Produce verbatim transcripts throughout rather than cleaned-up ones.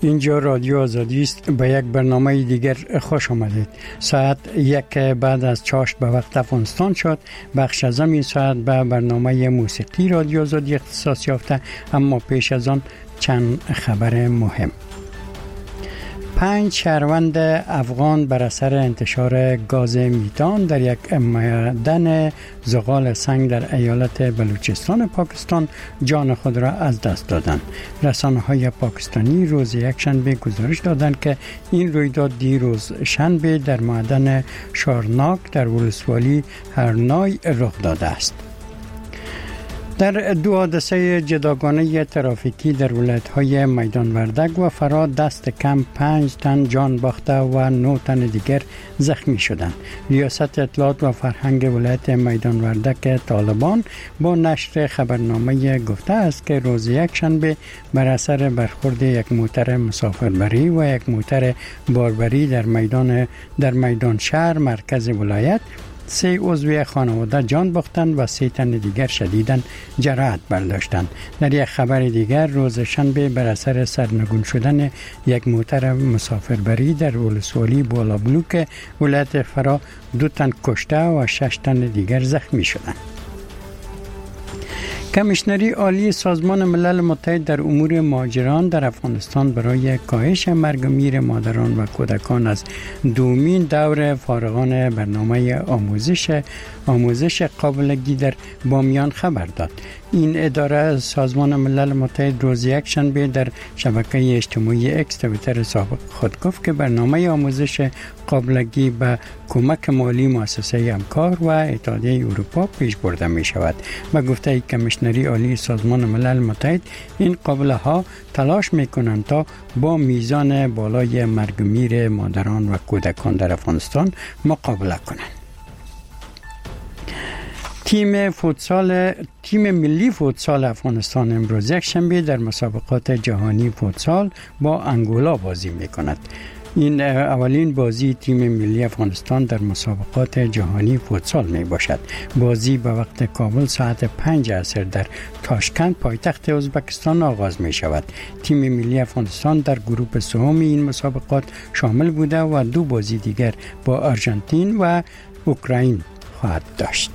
اینجا رادیو آزادی است. به یک برنامه دیگر خوش آمدید. ساعت یک بعد از چاشت به وقت افغانستان شد. بخش از این ساعت به برنامه موسیقی رادیو آزادی اختصاص یافته، اما پیش از آن چند خبر مهم. پنج شهروند افغان بر اثر انتشار گاز میتان در یک معدن زغال سنگ در ایالت بلوچستان پاکستان جان خود را از دست دادند. رسانه‌های پاکستانی روز یکشنبه گزارش دادند که این رویداد دیروز شنبه در معدن شارناک در ولسوالی هرنای رخ داده است. در دو حادثه جداگانه ترافیکی در ولایت‌های میدان وردک و فرا دست کم پنج تن جان باخته و نه تن دیگر زخمی شدند. ریاست اطلاعات و فرهنگ ولایت میدان وردک طالبان با نشر خبرنامه گفته است که روز یکشنبه بر اثر برخورد یک موتر مسافربری و یک موتر باربری در میدان در میدان شهر مرکز ولایت سه عضو خانواده جان باختند و سه تن دیگر شدیداً جراحت برداشتند. در یک خبر دیگر روز شنبه بر اثر سرنگون شدن یک موتر مسافربری در ولسوالی بالابلوک ولایت فرا دو تن کشته و شش تن دیگر زخمی شدند. کمیشنری عالی سازمان ملل متحد در امور مهاجران در افغانستان برای کاهش مرگ و میر مادران و کودکان از دومین دور فارغان برنامه آموزش آموزش قابلگی در بامیان خبر داد. این اداره سازمان ملل متحد روز یکشنبه در شبکه اجتماعی اکس توییتر سابق خود گفت که برنامه آموزش قابلگی به کمک مالی مؤسسه همکار و اتحادیه اروپا پیش برده می شود. و گفته کمیشنری عالی سازمان ملل متحد این قابله ها تلاش می کنند تا با میزان بالای مرگ و میر مادران و کودکان در افغانستان مقابله کنند. تیم فوتسال تیم ملی فوتسال افغانستان امروز یکشنبه در مسابقات جهانی فوتسال با انگولا بازی می‌کند. این اولین بازی تیم ملی افغانستان در مسابقات جهانی فوتسال می باشد. بازی به وقت کابل ساعت پنج عصر در تاشکند پایتخت ازبکستان آغاز می شود. تیم ملی افغانستان در گروه سوم این مسابقات شامل بوده و دو بازی دیگر با آرژانتین و اوکراین خواهد داشت.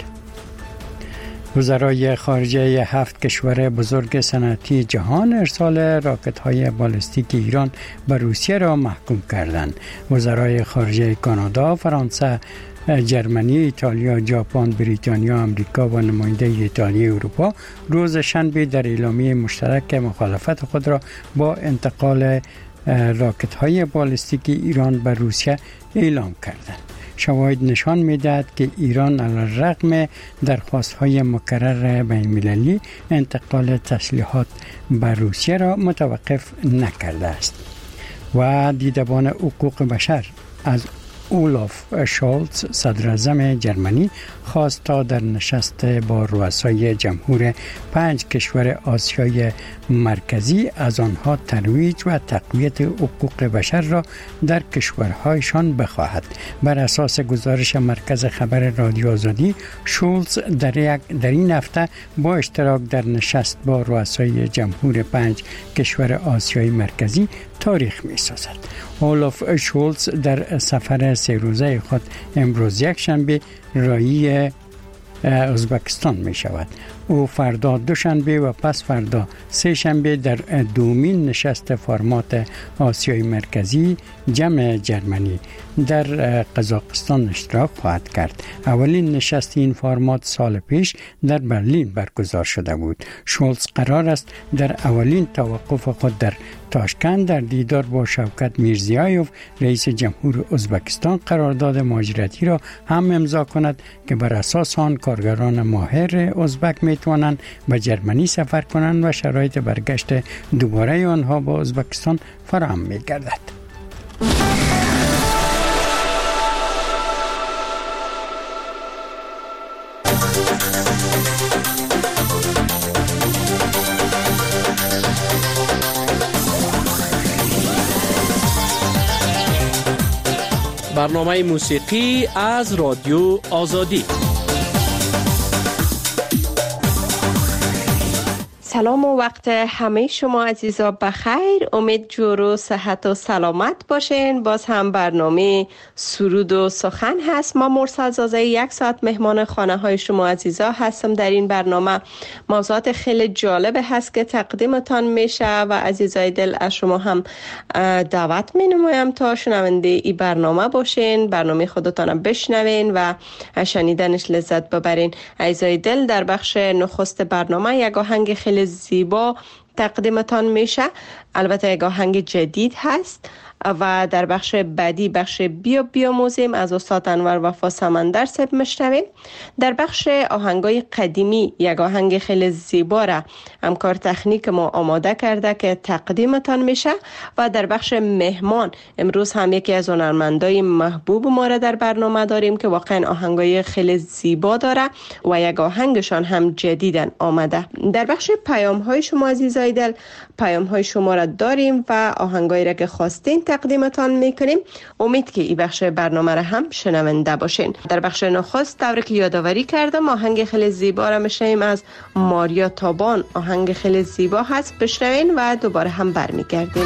وزرای خارجه هفت کشور بزرگ صنعتی جهان ارسال راکت‌های بالستیک ایران به روسیه را محکوم کردند. وزرای خارجه کانادا، فرانسه، جرمنی، ایتالیا، ژاپن، بریتانیا، آمریکا و نماینده ایتالیا اروپا روز شنبه در اعلامیه مشترک مخالفت خود را با انتقال راکت‌های بالستیک ایران به روسیه اعلام کردند. شواهد نشان می‌دهد که ایران علیرغم درخواست‌های مکرر بین‌المللی انتقال تسلیحات به روسیه را متوقف نکرده است. و دیدبان حقوق بشر از اولاف شولز صدر اعظم جرمنی خواست تا در نشست با رؤسای جمهور پنج کشور آسیای مرکزی از آنها ترویج و تقویت حقوق بشر را در کشورهایشان بخواهد. بر اساس گزارش مرکز خبر رادیو آزادی، شولز در, یک در این هفته با اشتراک در نشست با رؤسای جمهور پنج کشور آسیای مرکزی تاریخ می سازد. اولاف شولز در سفر سه روزه خود امروز یکشنبه راهی ازبکستان می شود. او فردا دوشنبه و پس فردا سه شنبه در دومین نشست فرمات آسیای مرکزی جمع جرمنی در قزاقستان اشتراک خواهد کرد. اولین نشست این فرمات سال پیش در برلین برگزار شده بود. شولز قرار است در اولین توقف خود در تاشکند در دیدار با شوکت میرزیایوف رئیس جمهور ازبکستان قرارداد مهاجرتی را هم امضا کند که بر اساس آن کارگران ماهر ازبک می توانند به جرمنی سفر کنند و شرایط برگشت دوباره آنها با ازبکستان فراهم می گردد. برنامه موسیقی از رادیو آزادی. سلام و وقت همه شما عزیزا بخیر. امید جور و صحت و سلامت باشین. باز هم برنامه سرود و سخن هست. ما مرسل زازه یک ساعت مهمان خانه های شما عزیزا هستم. در این برنامه موضوعات خیلی جالب هست که تقدیمتان میشه و عزیزای دل از شما هم دعوت می نمایم تا شنونده این برنامه باشین، برنامه خودتان بشنوین و شنیدنش لذت ببرین. عزیزای دل، در بخش نخست برنامه یک آهنگ خیلی زیبا تقدیمتان میشه. البته یک آهنگ جدید هست و در بخش بعدی بخش بیا بیا موزیم از استاد انور وفا سمندر صاحب میشنویم. در بخش آهنگای قدیمی یک آهنگ خیلی زیبا را همکار تکنیک ما آماده کرده که تقدیمتان میشه و در بخش مهمان امروز هم یکی از هنرمندای محبوب ما را در برنامه داریم که واقعا آهنگای خیلی زیبا داره و یک آهنگشان هم جدیدن آمده. در بخش پیام های شما عزیزای دل پیام های شما را داریم و آهنگایی را که خواستین تقدیمتان میکنیم. امید که این بخش برنامه را هم شنونده باشین. در بخش نخست دوره که یادآوری کردم آهنگ خیلی زیبا را میشنویم از ماریا تابان. آهنگ خیلی زیبا هست، بشنوین و دوباره هم برمیگردیم.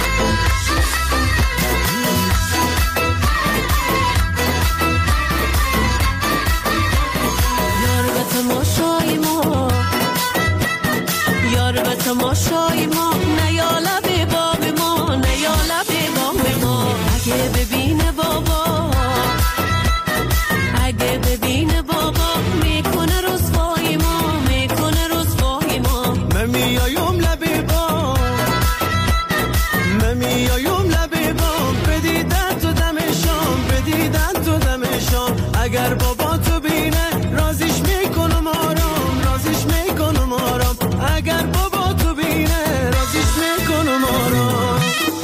یار به تماشای ما نیالا به باب ما، نیالا به باب ما. اگه ببینه بابا، اگه ببینه بابا میکنه رسوای ما، میکنه رسوای ما. من میایم لبی بام، من میایم لبی بام. بدیدن تو دمشان، بدیدن تو دمشان. اگر بابا تو بینه رازیش میکنم آرام، رازیش میکنم آرام. اگر بابا تو بینه رازیش میکنم آرام.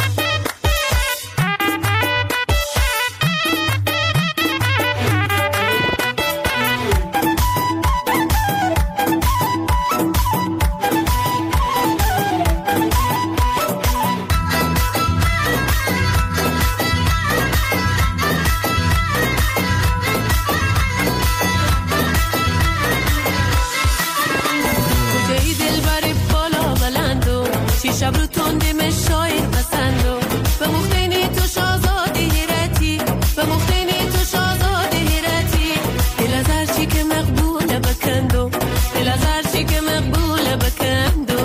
شب رو تنده مشای پسندو به مختینی تو شازاده هیرتی، به مختینی تو شازاده هیرتی. دل از هرچی که مقبوله بکندو، دل از هرچی که مقبوله بکندو.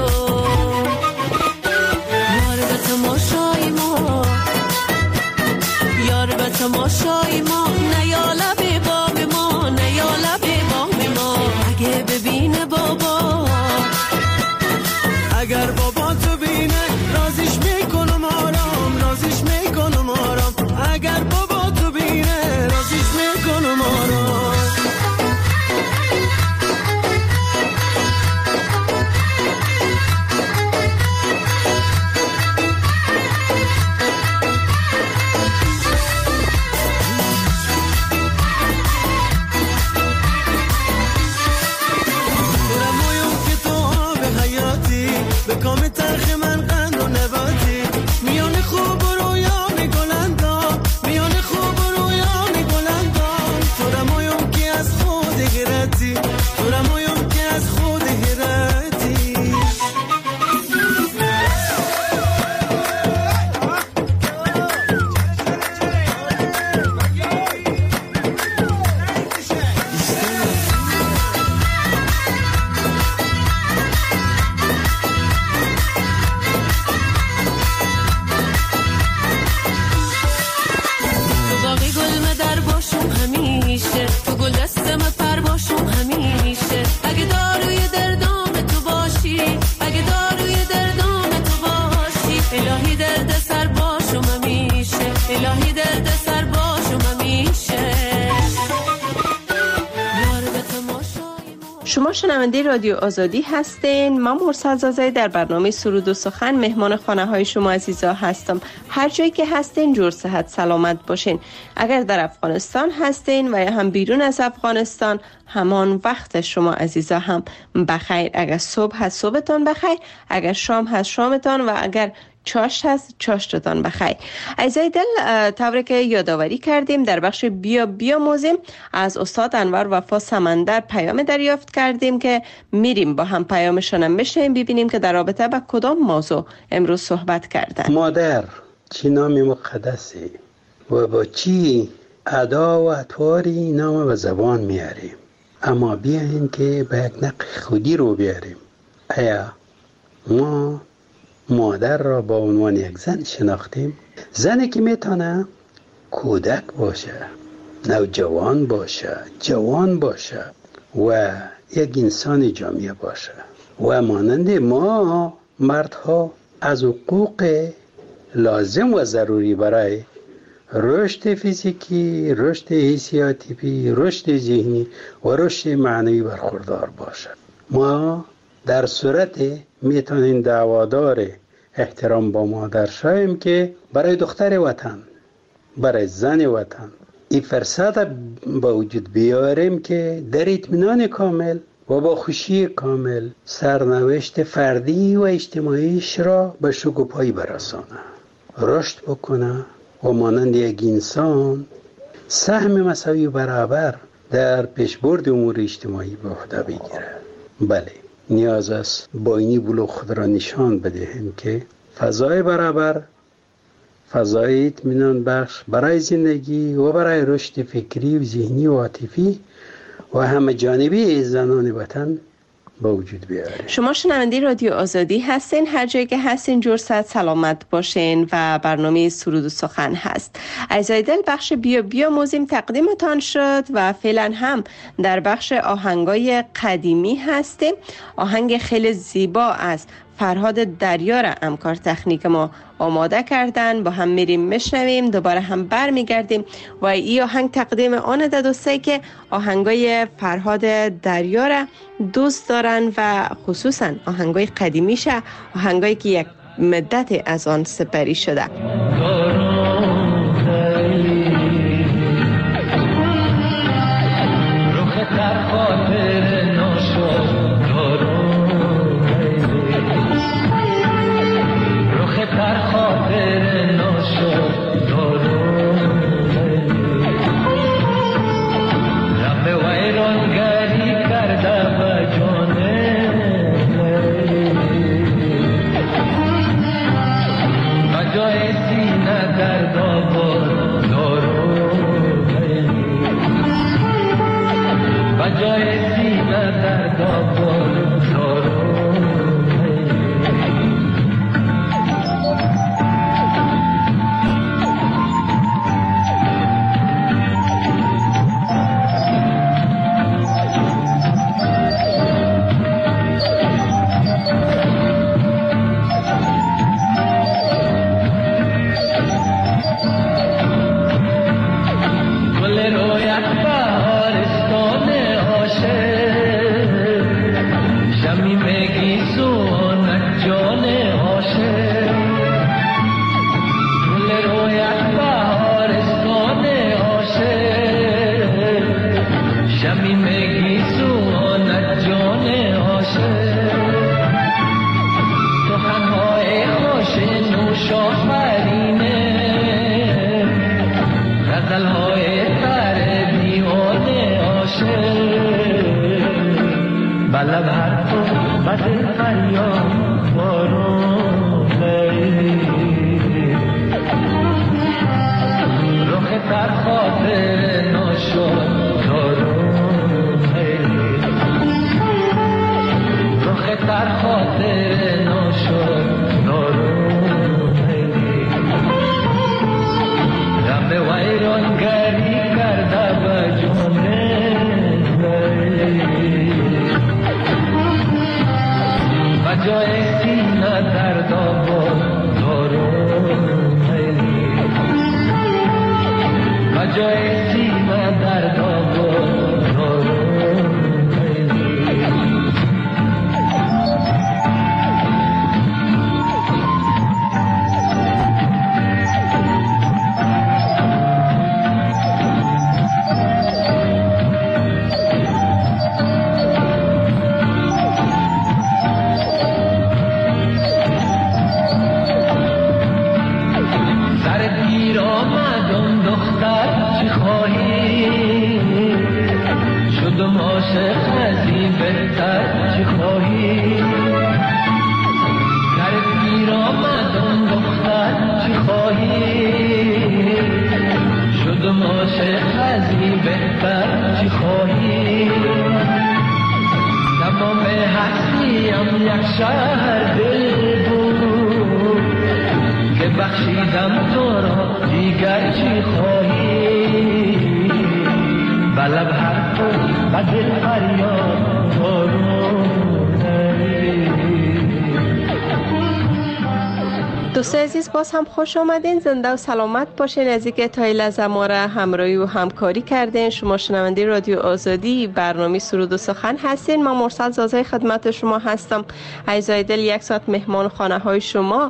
یار به تماشای ما، یار به تماشای ما نیالا به باب ما، نیالا به باب ما. اگه ببینه بابا، اگر بابا تو بینه رازیش میکنم آرام، رازیش میکنم آرام. اگر بابا تو بینه رازیش میکنم آرام. به کام تلخ من قند و نباتی. میان خوب و رویا می گلندا، میان خوب و رویا می گلندا. تو رمایم که از خود غیرتی، تو رمایم که از خود غیرتی. تو گل دستم پر باشم همیشه. اگه داروی دردام تو باشی، اگه داروی دردام تو باشی. الهی درد سر باشم همیشه، الهی درد سر باشم همیشه. شما شنونده رادیو آزادی هستین. من مرسل زازه در برنامه سرود و سخن مهمان خانه های شما عزیزا هستم. هر جایی که هستین جور صحت سلامت باشین. اگر در افغانستان هستین و یا هم بیرون از افغانستان، همان وقت شما عزیزا هم بخیر. اگر صبح هست صبحتان بخیر، اگر شام هست شامتان و اگر چاشت هست. چاشتتان بخیر. عزیزای دل، طوری که یادآوری کردیم در بخش بیا بیا موزیم از استاد انور وفا سمندر پیام دریافت کردیم که میریم با هم پیامشون هم بشنویم ببینیم که در رابطه با کدام موضوع امروز صحبت کردن. مادر چی نام مقدسی و با چی ادا و اطواری نام و زبان میاریم، اما بیاین که به یک نقل خودی رو بیاریم. ایا ما مادر را با عنوان یک زن شناختیم؟ زنی که میتونه کودک باشه، نوجوان باشه، جوان باشه و یک انسان جامعه باشه و مانند ما مردها از حقوق لازم و ضروری برای رشد فیزیکی، رشد حسیاتی، رشد ذهنی و رشد معنوی برخوردار باشه. ما در صورت میتونیم دعوادار احترام با مادر شویم که برای دختر وطن، برای زن وطن این فرصت با وجود بیاریم که در اطمینان کامل و با خوشی کامل سرنوشت فردی و اجتماعیش را به شکوفایی برسانه، رشد بکنه و مانند یک انسان سهم مساوی برابر در پیشبرد امور اجتماعی به عهده بگیره. بله، نیاز است با اینی بلوغ خود را نشان بدهیم که فضای برابر، فضای اطمینان بخش برای زندگی و برای رشد فکری و ذهنی و عاطفی و همه جانبی زنان وطن با وجود بیاره. شما شنونده رادیو آزادی هستین، هر جایی که هستین جور صحت سلامت باشین و برنامه سرود و سخن هست. عزیزای دل، بخش بیا بیا موزیم تقدیمتان شد و فعلا هم در بخش آهنگای قدیمی هستیم. آهنگ خیلی زیبا از فرهاد دریا را همکار تکنیک ما آماده کردن، با هم میریم میشنویم، دوباره هم بر میگردیم و این آهنگ تقدیم آن دوستایی که آهنگای فرهاد دریا را دوست دارن و خصوصا آهنگای قدیمیشه، آهنگایی که یک مدت از آن سپری شده. نیم یک شهر دل بود که بخشیدم تو را دیگر چی خواهی بلب هر تو و دل فریاد دوست عزیز باز هم خوش آمدین، زنده و سلامت باشین. از اینکه تا این لحظه ما را همراهی و همکاری کردین. شما شنونده رادیو آزادی برنامه سرود و سخن هستین. من مرسل زازای خدمت شما هستم. عزیزای دل، یک ساعت مهمان خانه های شما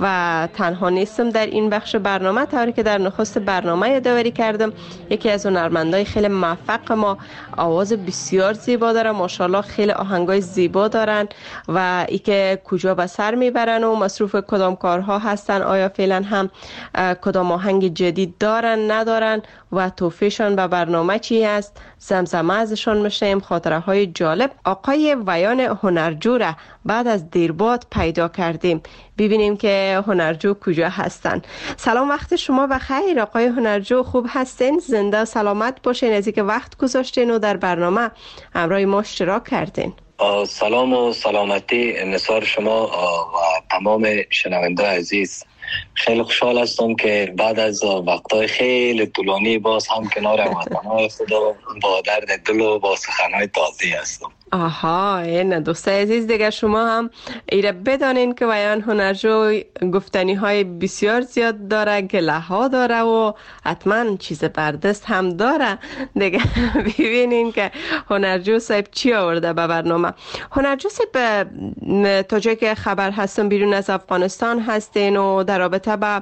و تنها نیستم در این بخش برنامه، طوری که در نخست برنامه یادآوری کردم. یکی از هنرمندای خیلی موفق ما، آواز بسیار زیبا داره، ماشاءالله خیلی آهنگای زیبا دارن و ای که کجا به سر میبرن و مصروف کدام کارها هستن، آیا فعلا هم کدام آهنگ جدید دارن ندارن و توفیشان به برنامه چی هست، زمزمه ازشان میشنیم. خاطره های جالب آقای ویان هنرجو را بعد از دیرباد پیدا کردیم، ببینیم که هنرجو کجا هستن. سلام، وقت شما بخیر آقای هنرجو، خوب هستین؟ زنده و سلامت باشین. از اینکه وقت گذاشتین و در برنامه همراه ما اشتراک کردین. سلام و سلامتی نثار شما و تمام شنونده عزیز. خیلی خوشحال هستم که بعد از وقتهای خیلی طولانی باز هم کنار وطنهای خدا با درد دل و با سخنهای تازه هستم. آها، این دوست عزیز دیگه شما هم ایره بدانین که ویان هنرجو گفتنی های بسیار زیاد داره، گله ها داره و حتما چیز بردست هم داره دیگه. ببینین که هنرجو صاحب چی آورده به برنامه. هنرجو صاحب، تا جایی که خبر هستم بیرون از افغانستان هستین و در رابطه با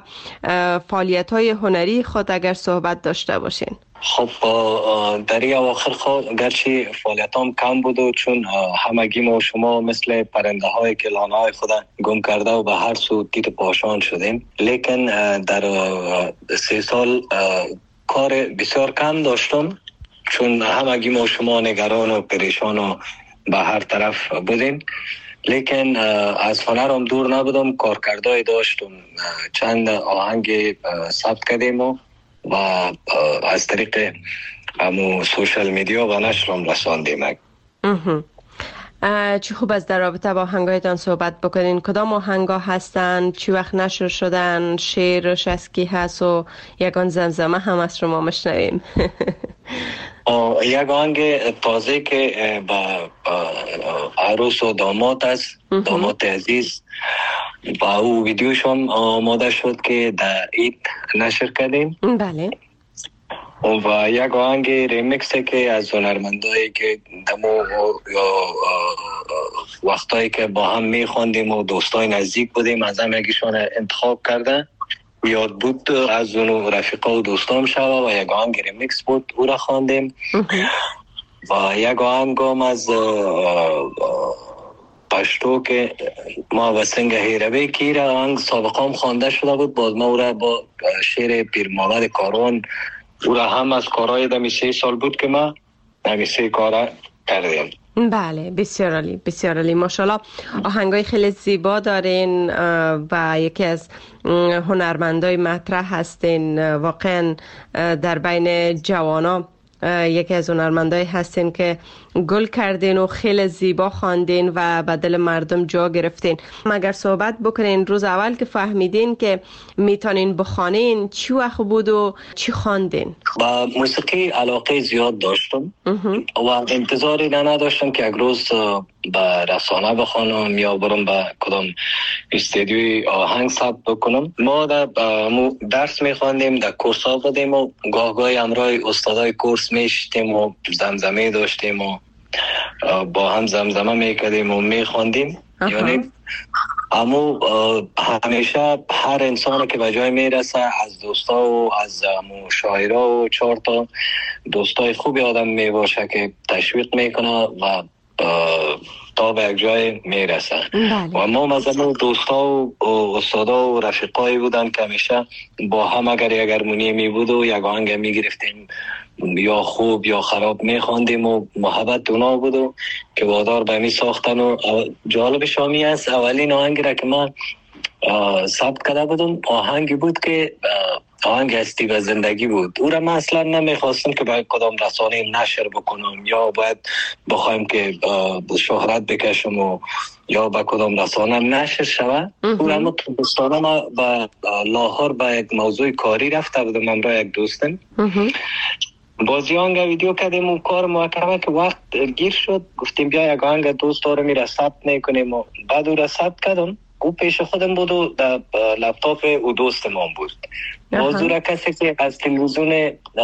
فعالیت های هنری خود اگر صحبت داشته باشین. خب در این اواخر خود گرچه فعالیتام کم بود و چون همگی ما و شما مثل پرنده های که لانه های خود گم کرده و به هر سو تیت پاشان شدیم، لیکن در سه سال کار بسیار کم داشتم چون همگی ما و شما نگران و پریشان و به هر طرف بودیم. لیکن از هنرم دور نبودم، کارکردهای داشتم، چند آهنگ ثبت کردیم و و از طریق همون سوشل میدیا و نشرم رساندیم. چی خوب از در رابطه با آهنگایتان صحبت بکنین. کدام آهنگا هستن، چی وقت نشر شدن، شعرش از کی هست و یگان زمزمه هم از شما مشنویم. یک آهنگ تازه که با عروس و داماد است، داماد عزیز، با او ویدیوش هم آماده شد که در عید نشر کردیم. بله. و یک آهنگ ریمیکس که از هنرمندایی که دمو وقتایی که با هم میخواندیم و دوستای نزدیک بودیم از هم یکیشون انتخاب کردن، یاد بود از اون رفیقا و دوستام شوا و یک آهنگ ریمیکس بود، او را خواندیم. و یک آهنگ هم از پشتو که ما و سنگ هیربه که را آهنگ سابقا هم خوانده شده بود، باز ما او را با شعر پیر محمد کاروان، او را هم از کارهای دمی سه سال بود که ما دمی سه کارا کردیم. بله، بسیار عالی، بسیار عالی، ماشاءالله. آهنگای خیلی زیبا دارین و یکی از هنرمندای مطرح هستین واقعا در بین جوانا. یکی از هنرمندای هستین که گل کردین و خیلی زیبا خواندین و به دل مردم جا گرفتین. اگر صحبت بکنین روز اول که فهمیدین که میتونین بخوانین، چی وقت بود و چی خواندین؟ با موسیقی علاقه زیاد داشتم و انتظاری نداشتم که یک روز به رسانه بخوانم یا برم به کدام استودیوی آهنگ ثبت بکنم. ما در درس میخواندیم، در کورس ها بودیم و گاه گاهی همراه استادای کورس میشتیم و زمزمه داشتیم و با هم زمزمه میکردیم و میخواندیم. یعنی اما همیشه هر انسان که به جای میرسه از دوستا و از شاعرها و چهار تا دوستای خوبی آدم میباشه که تشویق میکنه و تا به یک جای میرسه. و ما مثلا دوستا و استادا و رفیقایی بودن که همیشه با هم اگر یک هارمونی می بود و یک آهنگ میگرفتیم یا خوب یا خراب میخواندیم و محبت اونا بود و که وادار به می ساختن. و جالب شامی است اولین آهنگی را که من ثبت کرده بودم آهنگی بود که آهنگ هستی و زندگی بود. او را من اصلا نمیخواستم که باید کدام رسانه نشر بکنم یا باید بخوایم که شهرت بکشم و یا با کدام رسانه نشر شود. او را ما دوستانه ما با لاهور با یک موضوع کاری رفته بودم همراه یک دوستم. بازی آهنگ ویدیو کردیم و کار محکمه که وقت گیر شد، گفتیم بیا یک آهنگ دوست دارم میره ثبت میکنیم و بعد او را ثبت کردم. او پیش خودم بود و در لپتاپ او دوست ما بود. موضوع را کسی که از تلویزیون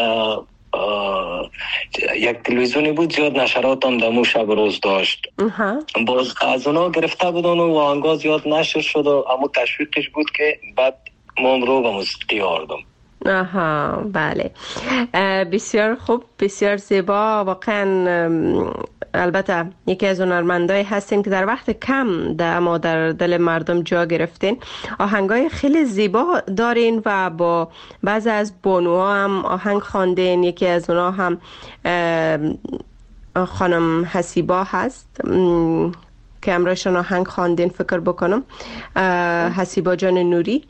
یک تلویزیونی بود زیاد نشرات هم دمو شب روز داشت. باز از اونا گرفته بودن و آهنگا زیاد نشر شد و امو تشویقش بود که بعد ما رو به موسیقی آوردم. آها بله، بسیار خوب، بسیار زیبا. واقعا البته یکی از هنرمندای هستین که در وقت کم در ما در دل مردم جا گرفتین. آهنگای خیلی زیبا دارین و با بعضی از بانوها هم آهنگ خواندین. یکی از اونها هم خانم حسیبا هست که امروزشون آهنگ خواندین فکر بکنم، حسیبا جان نوری،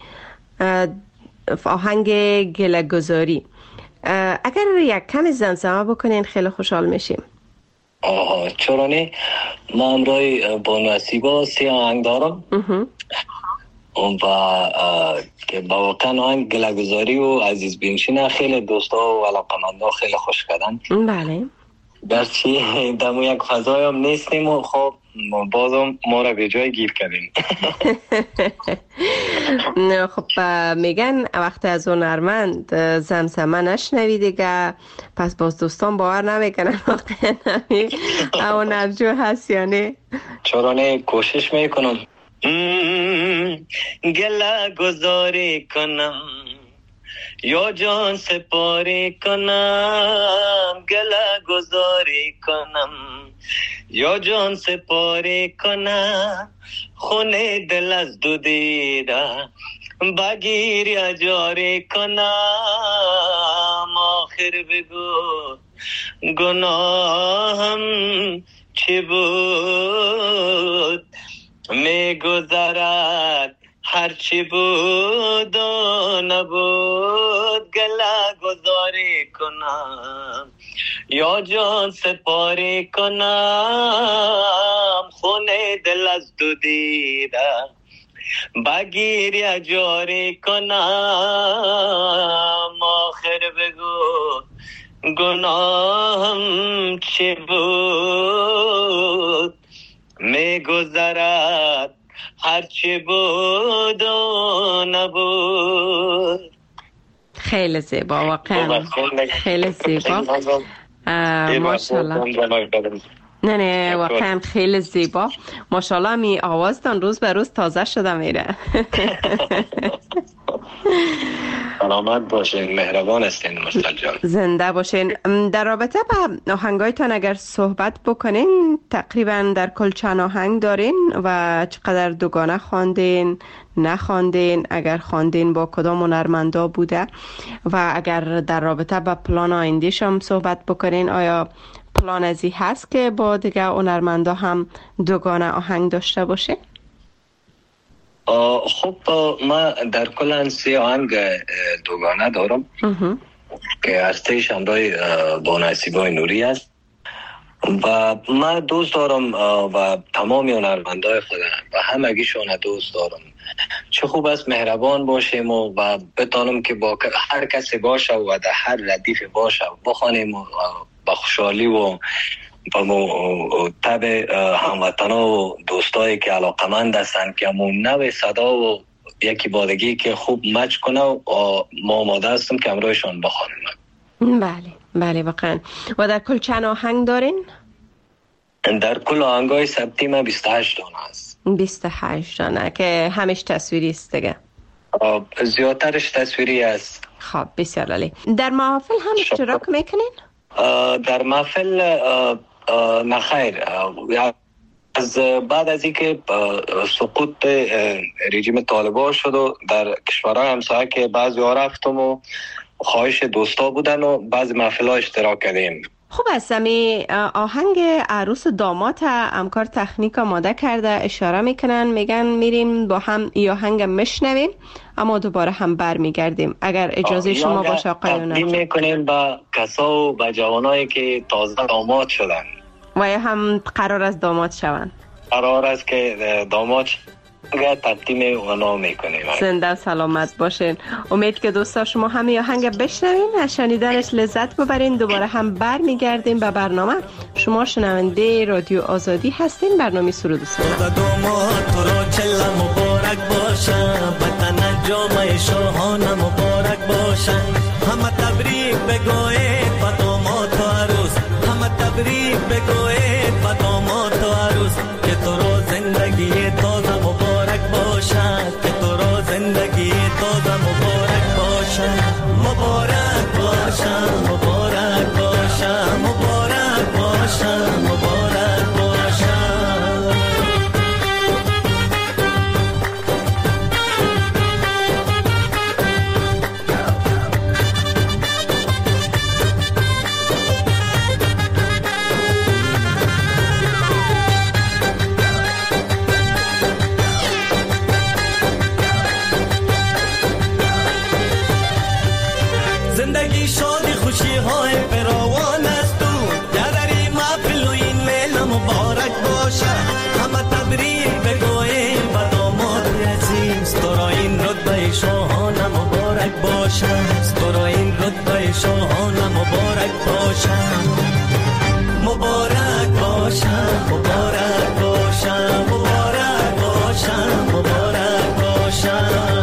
آهنگ گله گذاری. اگر یک کمی زمزمه بکنین خیلی خوشحال میشیم. آها چرا نه؟ ما امروی بانو حسیبا سی آهنگ دارم و که با واقعا آهنگ گله گذاری و عزیز بینشین خیلی دوستا و علاقمندا خیلی خوش کردن. بله، گرچه دمو یک فضای هم نیستیم و خب بازم ما را به جای گیر کردیم. خب میگن وقت از هنرمند زمزمه نشنوی دیگه، پس باز دوستان باور نمیکنن واقعا نمی هنرجو هست یا نه؟ چرا نه، کوشش میکنم. گله گذاری کنم یا جان سپاری کنم، گله گذاری کنم یا جان سپاری کنم، خونه دل از دو دیده بگیر یا جاری کنم. آخر بگو گناهم چی بود، میگذرد هرچی بود و نبود، گله گذاری کنم یا جان سپاری کنم، خونه دل از دو دیده بگیر یا جاری کنم. آخر بگو گناهم چی بود، میگذرد هرچی بود و نبود. خیلی زیبا، واقعا خیلی زیبا، ماشاءالله. نه نه واقعا خیلی زیبا، ماشاءالله. می آوازتان روز به روز تازه شده میره. سلامت باشین، مهربان هستین مستر جان. زنده باشین. در رابطه با آهنگایتان اگر صحبت بکنین، تقریبا در کل چند آهنگ دارین و چقدر دوگانه خواندین، نخواندین، اگر خواندین با کدام هنرمندا بوده، و اگر در رابطه با پلان آینده‌ش هم صحبت بکنین، آیا پلان ازی هست که با دیگه هنرمندا هم دوگانه آهنگ داشته باشه؟ خب ما در کل سه آهنگ دوگانه دارم که هستیش همراه بانو حسیبا نوری است و من دوست دارم و تمامی هنرمندای خودم و همگیشون دوست دارم. چه خوب است مهربان باشیم و, و بتانم که با هر کسی باشه و در هر ردیف باشه بخوانیم و با خوشحالی و با تب هموطنا و دوستایی که علاقمند هستن که همون نوع صدا و یکی بادگی که خوب مچ کنه و ما آماده هستم که امروزشان بخوانیم. بله بله واقعا. و در کل چند آهنگ دارین؟ در کل آهنگای ثبتی ما بیست و هشت دانه هست. بیست و هشت دانه که همش تصویری است دیگه؟ زیادترش تصویری است. خب بسیار عالی. در محافل هم اشتراک میکنین؟ در محفل نخیر. از بعد از اینکه سقوط رژیم طالبان شد و در کشورهای همسایه که بعضی ها رفتم و خواهش دوستا بودن و بعضی محفل ها اشتراک کردیم خب از می آهنگ عروس و داماد همکار تکنیک آماده کرده، اشاره میکنن، میگن میریم با هم ای آهنگ میشنویم اما دوباره هم برمیگردیم اگر اجازه شما باشه آقای هنرجو. تقدیم میکنیم با کسا و با جوانایی که تازه داماد شدن و یا هم قرار است داماد شوند. قرار است که داماد تقدیم اونا میکنیم. زنده سلامت باشین. امید که دوستا شما هم ای آهنگ بشنوین، از شنیدنش لذت ببرین. دوباره هم بر میگردیم به برنامه. شما شنونده رادیو آزادی هستین، برنامه سرود و سلام. داماد تو را چلا مبارک باشم، وطن جامعه شاهانه مبارک باشم. همه تبریک بگوید با داماد و عروس، همه تبریک بگوید با داماد و عروس، که تو را زندگی تازه مبارک باشد، که تو را زندگی تازه مبارک باشد. مبارک باشد، مبارک باشد، مبارک باشد، مبارک باشد. زندگی شادی خوشی های فراوان است، تو یادری محفل و این میله مبارک باشد. همه تبریک بگوییم با داماد عزیز، تو را این رتبه شاهانه مبارک باشد، تو را این رتبه شاهانه مبارک باشد. مبارک باشد، مبارک باشد، مبارک باشد، مبارک باشد.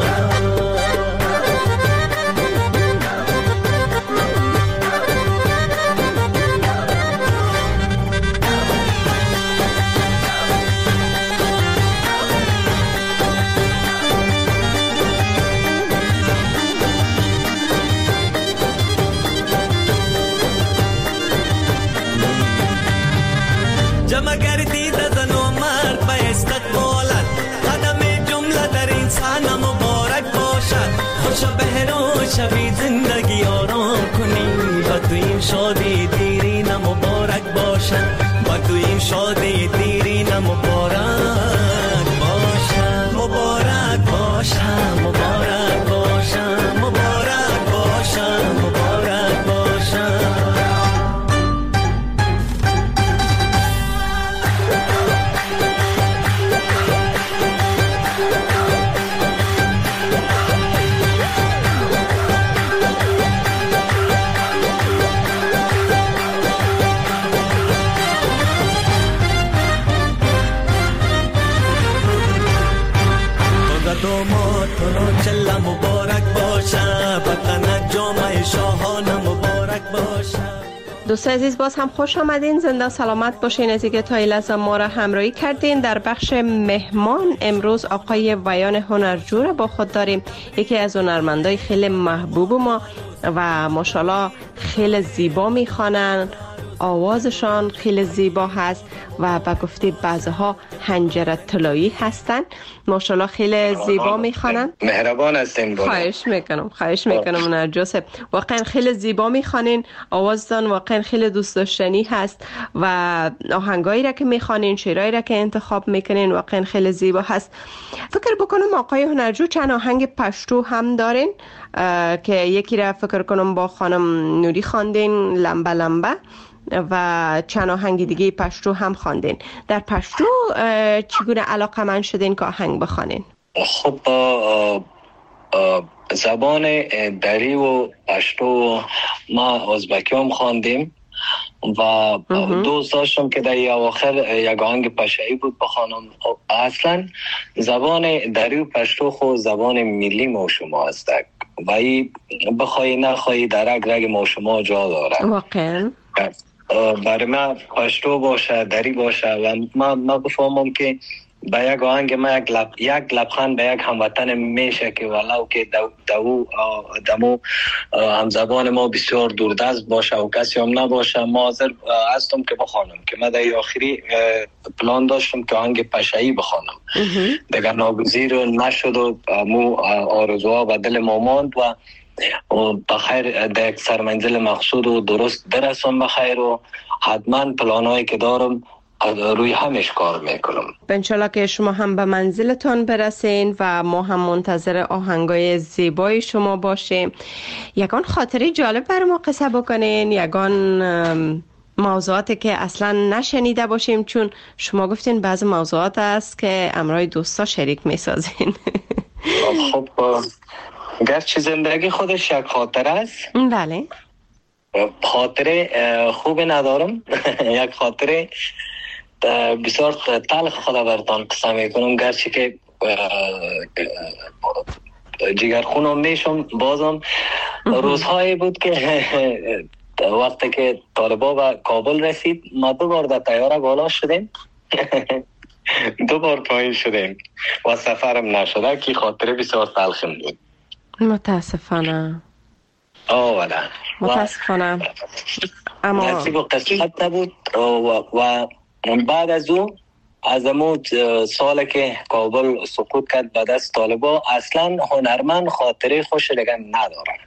جمع گردید زن و مرد به استقبالت، قدم جمله در انسان مبارک باشد. خوش و بهرو شبی زندگی آرام کنی، با تو این شادی دیری مبارک باشد، با تو این شادی دیری مبارک باشد. مبارک باشد، مبارک باشد، مبارک باشد، مبارک باشد. داماد تو را چلا مبارک باشه، وطن جامعه شاهانه مبارک باشه. دوست عزیز باز هم خوش آمدین، زنده سلامت باشین. از اینکه تا این لحظه ما را همراهی کردین. در بخش مهمان امروز آقای ویان هنرجو را با خود داریم، یکی از هنرمندای خیلی محبوب ما و ماشاءالله خیلی زیبا میخوانن، آوازشان خیلی زیبا هست و با گفته بعضها حنجره طلایی هستن. ماشاءالله خیلی زیبا میخوانن. مهربان هستین. خواهش میکنم خواهش میکنم نرجس، واقعا خیلی زیبا میخوانین، آوازتان واقعا خیلی دوست داشتنی هست و آهنگایی را که میخوانین، شعرهایی را که انتخاب میکنین واقعا خیلی زیبا هست. فکر بکنم آقای هنرجو چند آهنگ پشتو هم دارین که یکی را فکر کنم با خانم نوری خواندین، لمبه لمبه، و چند آهنگ دیگه پشتو هم خواندین. در پشتو چگونه علاقه‌مند شدین که آهنگ بخوانین؟ خب زبان دری و پشتو ما ازبکی هم خواندیم و دوست داشتم که در اواخر یک آهنگ پشایی بود بخوانم. اصلا زبان دری و پشتو خود زبان ملی ما شما است و ای بخوای نخوای در رگ رگ ما شما جا داره. واقعا برای ما پشتو باشه، دری باشه و ما ما بفهمم که با یک آهنگ ما یک لب یک لبخند به یک هموطن میشه که ولو که دو دو دمو هم زبان ما بسیار دوردست باشه و کسی هم نباشه، ما حاضر هستم که بخوانم. که من در آخری پلان داشتم که آهنگ پشایی بخوانم دیگه، ناگزیر نشد و مو آرزوها به دل ما ماند و و بخیر در یک سرمنزل مقصود و درست برسم بخیر و حتما پلانایی که دارم روی همش کار میکنم. انشالله که شما هم به منزلتان برسین و ما هم منتظر آهنگای زیبای شما باشیم. یگان خاطره جالب بر ما قصه بکنین، یگان موضوعاتی که اصلا نشنیده باشیم، چون شما گفتین بعض موضوعات است که امرای دوستا شریک میسازین. خب گرچه زندگی خودش یک خاطره است. بله. خاطره خوبی ندارم. یک خاطره بسیار تلخ خدا برتان قصه میکنم، گرچه که جگرخونم میشم. بازم روزهایی بود که وقتی که طالبا به کابل رسید ما دو بار در طیاره بالا شدیم دو بار پایین شدیم و سفرم نشده که خاطره بسیار تلخم بود. متاسفانه. آه ولی متاسفانه اما نصیب و قسمت نبود. و بعد از او از امو سال که کابل سقوط کرد به دست طالبا اصلا هنرمند خاطره خوش دیگه نداره.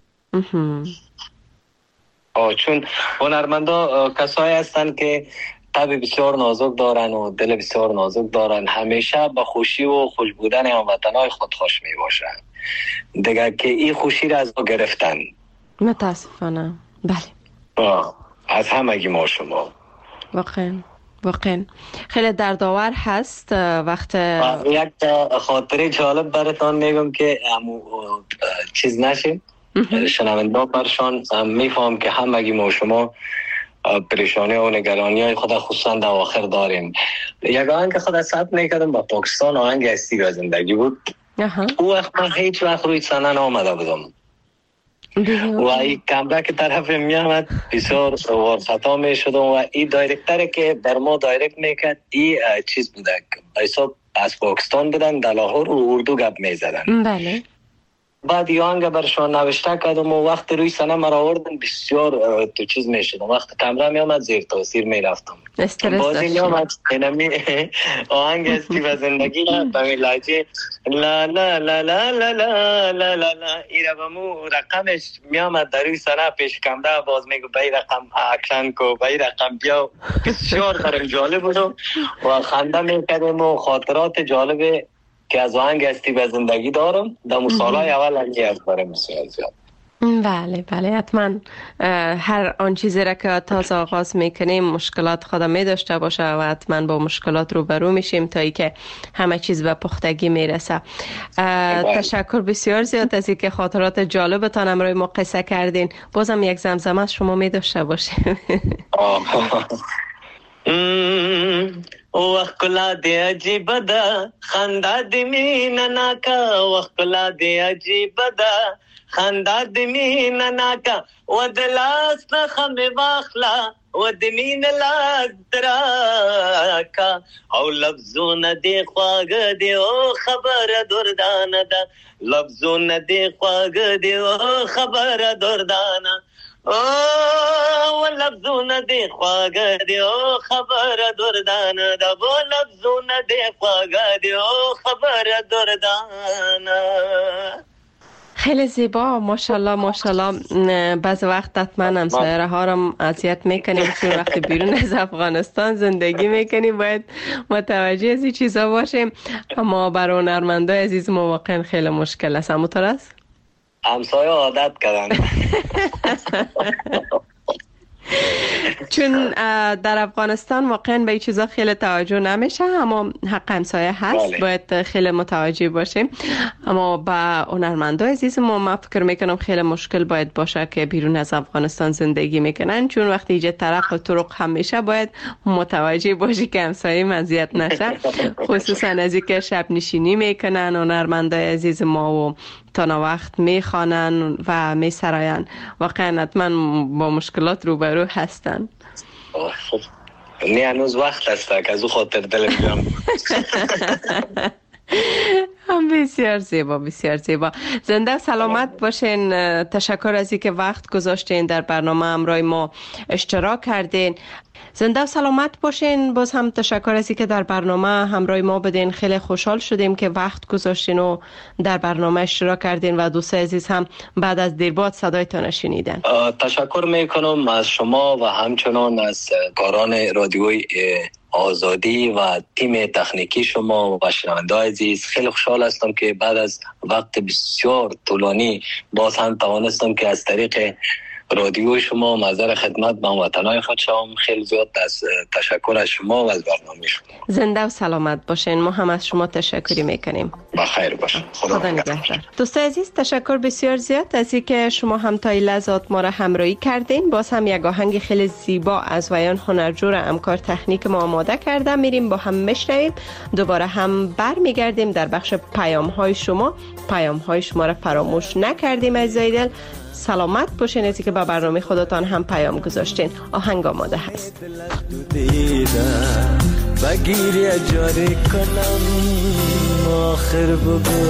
آه چون هنرمندا کسایی هستن که طبع بسیار نازک دارن و دل بسیار نازک دارن، همیشه به خوشی و خوش بودن هموطنای خود خوش می باشن دیگه که این خوشی را از ما گرفتن. متاسفانه. بله. آه از همگی ما شما واقعا واقعا خیلی دردآور هست. وقت یک خاطره جالب براتون میگم که امو چیز نشیم شنونده برشان میفهم که همگی ما شما پریشانی و نگرانی های خود خصوصا در آخر داریم. یک آهنگ خود ثبت میکردم با پاکستان، آهنگ هستی و زندگی بود. او وقت من هیچ وقت روی صحنه نآمده بودم و این کمبک طرف می آمد بسیار وارخطا می شدم و این دایرکتر که بر ما دایرکت میکرد این چیز بوده ایسا از پاکستان بودن در لاهور و اردو گپ می زدن. بله. بعد یه آهنگ برشان نوشته کردم و وقت روی صحنه مرا آوردن بسیار تو چیز می شدم. وقت کامرا می آمد زیر تاثیر می رفتم. بازی می آمد اینمی آهنگ هستی و زندگی به می لحجه لا لا لا لا لا لا لا لا لا ایره بمو رقمش می آمد در روی صحنه پیش کامرا باز می گو بای رقم اکشن کو بای رقم بیا. بسیار برم جالب بودم و خنده می کردم و خاطرات جالب که از آهنگ هستی به زندگی دارم در مسالای اول هنگی از برم بسیار زیاد. بله بله حتما هر آن چیزی را که تازه آغاز میکنیم مشکلات خود می داشته باشه و حتما با مشکلات روبرو میشیم تا ای که همه چیز به پختگی میرسه. تشکر بسیار زیاد از اینکه خاطرات جالبتان امروز ما قصه کردین. بازم یک زمزمه از شما می داشته باشیم. وخت کلا دی عجیب ده خندا دی مینا ناکا وخت کلا دی عجیب ده خندا دی مینا ناکا و دلاس نخم واخلا و د مین لاس دراکا او لفظونه دی خواږه دی او خبره دردانه ده لفظونه دی خواږه دی او خبره دردانه او لفظونه دی خواږه دی او خبره دردانه ده او لفظونه دی خواږه دی او خبره دردانه. خیلی زیبا ماشاءالله ماشاءالله. بعض وقت حتما همسایه ها رو اذیت میکنیم چون وقتی بیرون از افغانستان زندگی میکنیم باید متوجه از این چیزا باشیم، اما برای هنرمندای عزیز ما واقعا خیلی مشکل است. همونطور است؟ همسایه عادت کردن. چون در افغانستان واقعا به این چیزا خیلی توجه نمیشه، اما حق همسایه هست. بله. باید خیلی متوجه باشیم. اما با هنرمندای عزیز ما من فکر میکنم خیلی مشکل باید باشه که بیرون از افغانستان زندگی میکنن، چون وقتی ایجاد طرق و طرق همیشه باید متوجه باشی که همسایه اذیت نشه، خصوصا از اینکه شب نشینی میکنن هنرمندای عزیز ما و تا وقت میخوانن و میسراین. واقعا حتما با مشکلات روبرو هستن. نه هنوز وقت هست که از او خاطر دل بیام. هم بسیار زیبا، بسیار زیبا. زنده و سلامت باشین. تشکر از اینکه وقت گذاشتین در برنامه همراه ما اشتراک کردین. زنده و سلامت باشین. باز هم تشکر از اینکه در برنامه همراه ما بدین. خیلی خوشحال شدیم که وقت گذاشتین و در برنامه اشتراک کردین و دوست عزیز هم بعد از دیر بعد صدایتان شنیدن. تشکر میکنم از شما و همچنان از کاران رادیوی آزادی و تیم تکنیکی شما و شنونده‌های عزیز. خیلی خوشحال هستم که بعد از وقت بسیار طولانی باز هم توانستم که از طریق رادیو شما مظهر خدمت به وطنای خود شوم. خیلی زیاد از تشکر از شما و از برنامه شما. زنده و سلامت باشین. ما هم از شما تشکری میکنیم. بخیر باشین. خدا, خدا نگهدار. دوست عزیز تشکر بسیار زیاد از اینکه شما هم تا این لحظات ما را همراهی کردین. باز هم یک آهنگ خیلی زیبا از ویان هنرجو را همکار تکنیک ما آماده کرده. میریم با هم میشنویم. دوباره هم برمیگردیم در بخش پیام های شما. پیام های شما را فراموش نکردیم عزیزای دل. سلامت باشین از که با برنامه خودتان هم پیام گذاشتین. آهنگ آماده هست. بگیری جاری کنم آخر بگو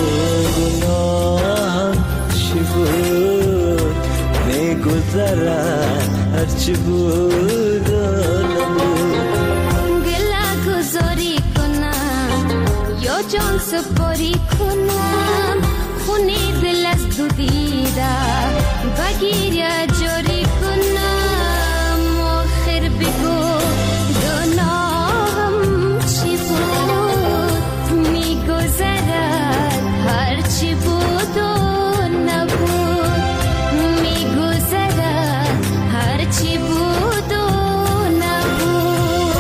گناهم چی بود میگذرد هرچی بود و نبود. گله گذاری کنم یا جان سپاری کنم خونی دل از دو دیده بگیر جاری کنم آخر بگو گناهم چی بود میگذرد هرچی بود و نبود میگذرد هرچی بود و نبود.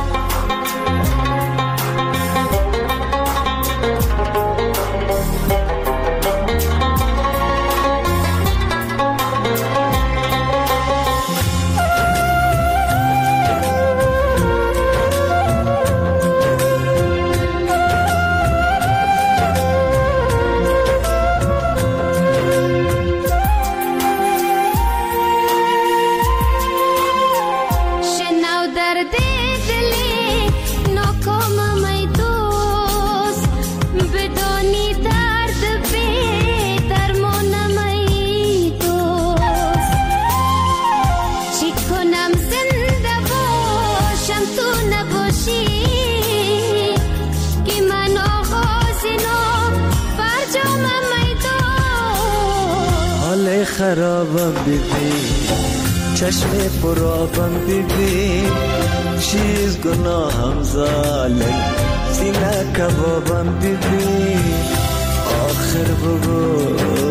خرابم ببین چشم پرابم ببین چیز گناهم ظالم سینه کبابم ببین آخر بگو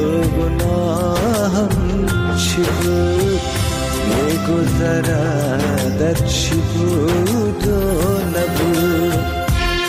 گناهم چی بود میگذرد چی بود و نبود.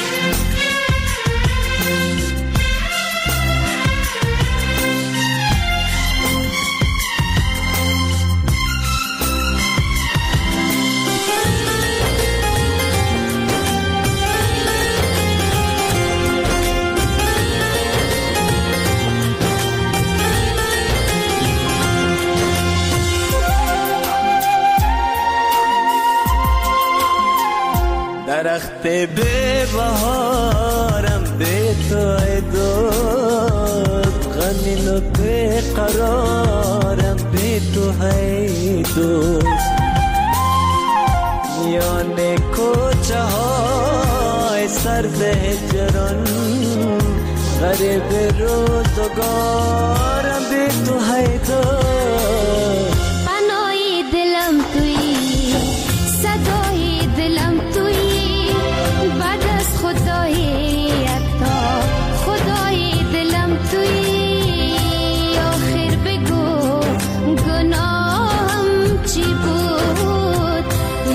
درخت به بهارم به تو ای دوست غمین و به قرارم به تو ای دوست میان کوچه های سرد هجران غریب روزگارم به تو ای دوست. پناهی دلم تویی صدای دلم تویی بعد از خدای یکتا خدای دلم تویی آخر بگو گناهم چی بود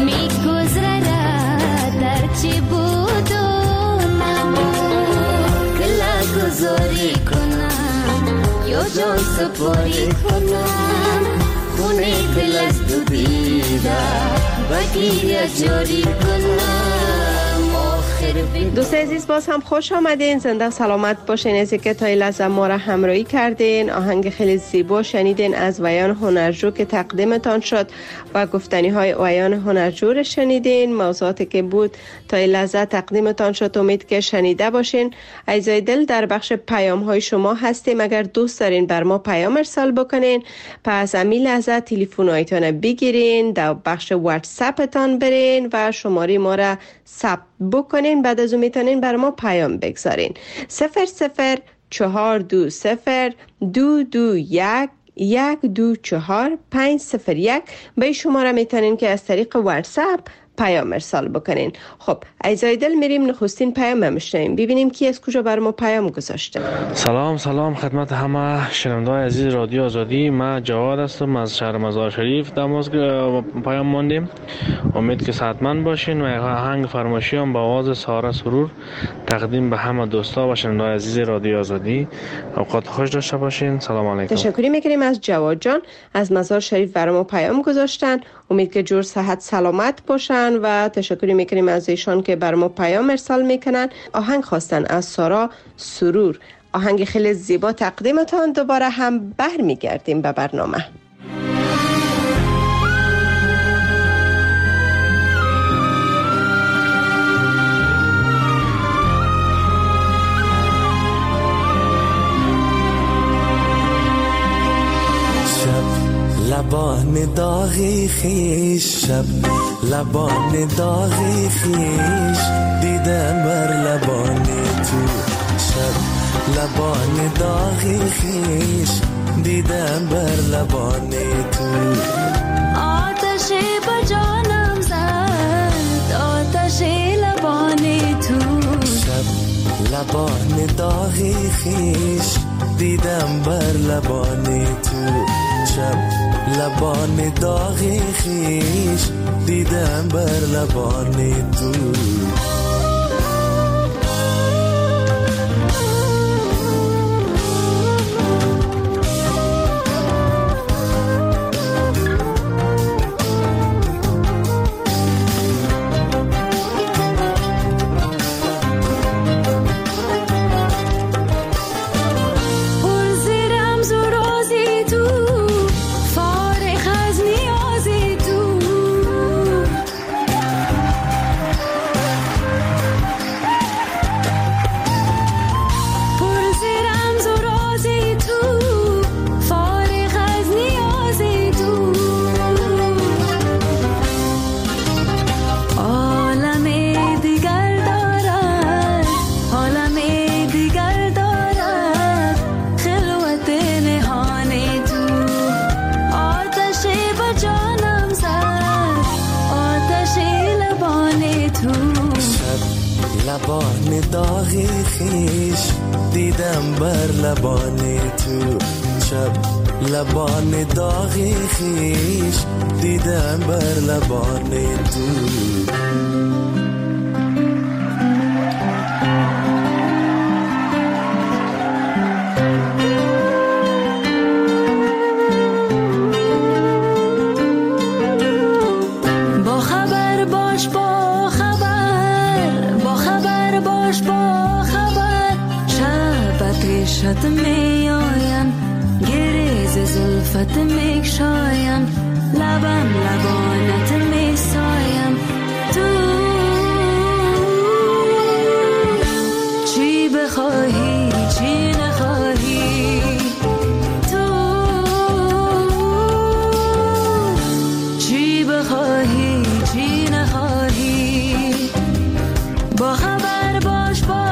میگذرد در چی بود و نبود. گله گذاری کنم یا جان سپاری کنم خونه دل از دو دیده بگیر جاری کنم آخر بگو دوست عزیز باز هم خوش آمدین، زنده سلامت باشین. از که تا این لحظه ما را همراهی کردین. آهنگ خیلی زیبا شنیدین از ویان هنرجو که تقدیمتان شد و گفتنی های ویان هنرجو را شنیدین. موضوعاتی که بود تا این لحظه تقدیمتان شد امید که شنیده باشین. عزیزای دل در بخش پیام های شما هستیم. اگر دوست دارین بر ما پیام ارسال بکنین پس امی لحظه تلفن هایتان بگیرین، در بخش واتساپ تان برین و شماره ما را ثبت بکنین. بعد از اون میتونین بر ما پیام بگذارین. صفر صفر چهار دو صفر دو دو یک یک دو چهار پنج صفر یک به شماره میتونین که از طریق واتساپ پیام ارسال بکنین. خب عزیزای دل میریم نخستین پیام میشنیم، ببینیم کی از کجا بر ما پیام گذاشته. سلام سلام خدمت همه شنونده‌های عزیز رادیو آزادی. من جواد هستم از شهر مزار شریف. دماز پیام ماندیم، امید که صحتمند باشین و آهنگ فرمایشی هم با آواز سارا سرور تقدیم به همه دوستا و شنونده‌های عزیز رادیو آزادی. اوقات خوش داشته باشین. سلام علیکم. تشکر میکنیم از جواد جان از مزار شریف بر ما پیام گذاشتن. امید که جور صحت سلامت باشن و تشکر میکنیم از ایشان که بر ما پیام ارسال میکنن. آهنگ خواستن از سارا سرور، آهنگ خیلی زیبا تقدیمتان. دوباره هم برمیگردیم به برنامه. لبان داغی خیش، شب لبان داغی خیش دیدم بر لبان تو. شب لبان داغی خیش دیدم بر لبان تو. آتش با جانم زد، آتش لبان تو. شب لبان داغی خیش دیدم بر لبان تو. شب لبان داغی خیش دیدم بر لبان تو. لبان داغی خیش دیدم بر لبان تو. شب لبان داغی خیش دیدم بر لبان تو. شد می آیم گریز زلفت می شایم، لبم لبانت می سایم. تو چی بخواهی چی نخواهی، تو چی بخواهی چی نخواهی، با خبر باش با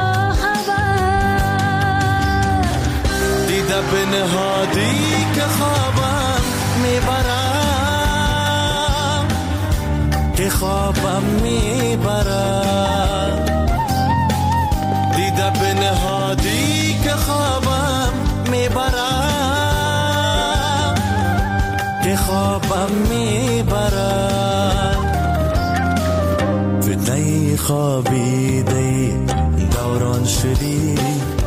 به نهادی که خوابم میبرم، که خوابم میبرم. دیده به نهادی که خوابم میبرم، که خوابم میبرم. فتنه خوابیده دوران شدی،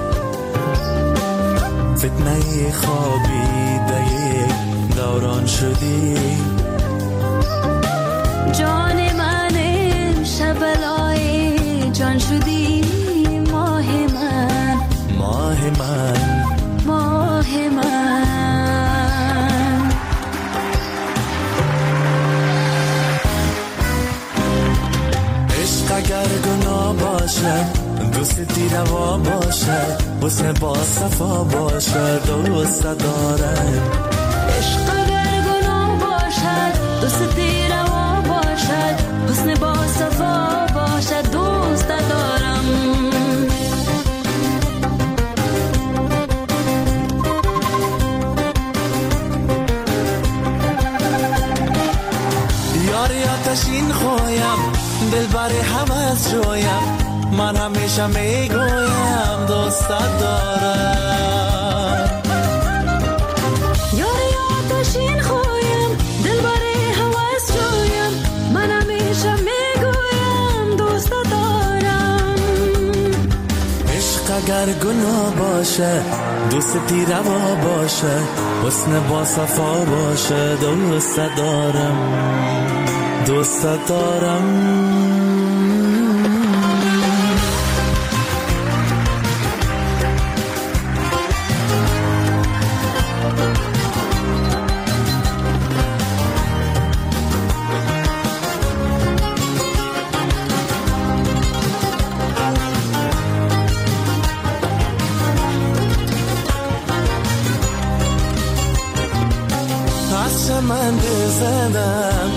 فتنه خوابیده دوران شدی. جان من شبلای جان شدی، من ماه من. عشق اگر گناه باشد دوستی روا باشد حسن با صفا باشد دوست دارم. عشق اگر گناه باشد دوستی روا باشد حسن با صفا باشد دوست دارم. یاری آتشین خویم دل بر حوض جویم من همیشه میگویم دوست دارم. یاری آتشین خویم دل بر حوض جویم من همیشه میگویم دوست دارم. عشق اگر گناه باشه دوستی روا باشه حسن با صفا باشه دوست دارم دوست دارم. من زدم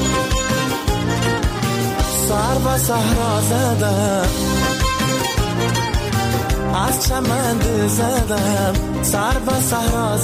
سر و صحرا زدم از چمن زدم سر و صحرا